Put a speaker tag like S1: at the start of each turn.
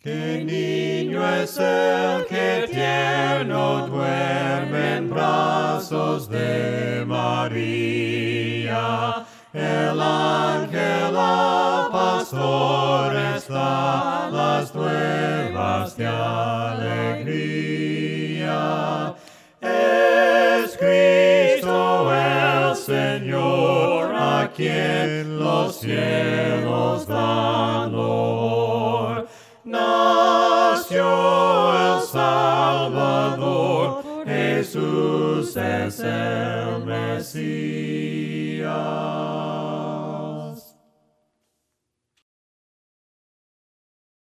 S1: ¿Qué niño es el que tierno duerme en brazos de María? El ángel pastores da las nuevas de alegría. Es Cristo el Señor, a quien los cielos dan loor. Nació el Salvador, Jesús es el Mesías.